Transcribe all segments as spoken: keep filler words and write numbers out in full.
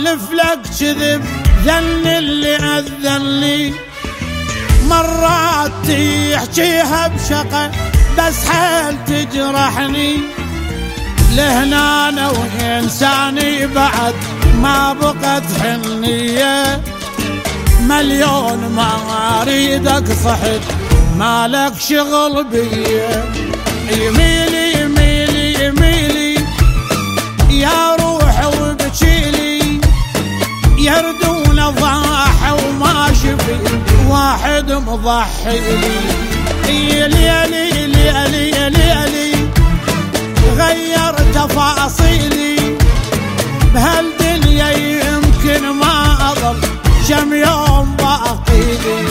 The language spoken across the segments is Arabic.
سولف لك كذب ذن اللي أذن لي، مرات تحكيها بشقة بس حيل تجرحني، لهنا أنا وإنساني بعد ما بقت حنية، مليون ما أريدك صحت مالك شغل بيا، يميلي يميلي يميلي يا روح وبكيلي، يردون ضاح وما شفي واحد مضحي لي، ليلي ليلي ليلي غير تفاصيلي، بهالدنيا يمكن ما أضل كم يوم باقي لي.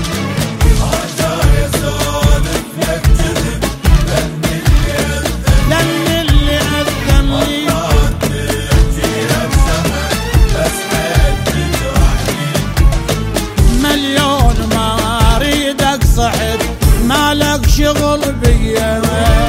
مالك شغل بيا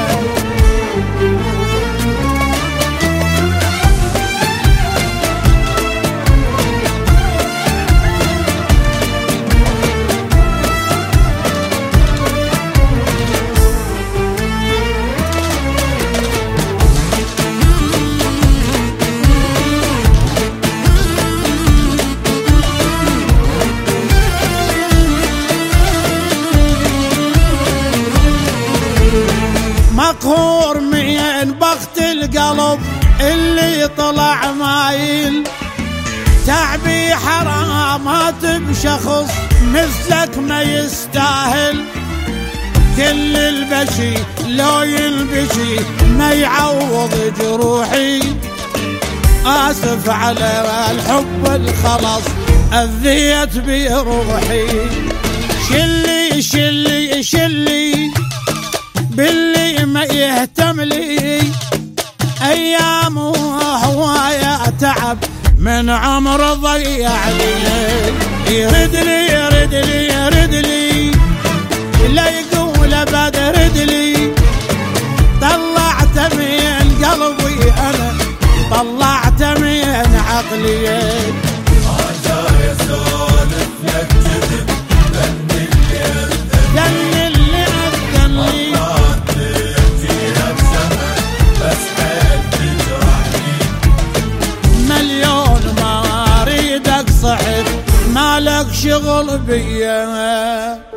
مقهور من بخت القلب اللي طلع مايل، تعبي حرامات بشخص مثلك ما يستاهل، كل البشي لو ينبشي ما يعوض جروحي، آسف على الحب الخلص أذيت بروحي، شلي شلي شلي باللي ما يهتم لي، ايام وهوايا تعب من عمر ضيع لي، يرد لي يرد لي يرد لي لا يقول ابد رد لي، طلعت من قلبي انا طلعت من عقلي، مالك شغل بيا.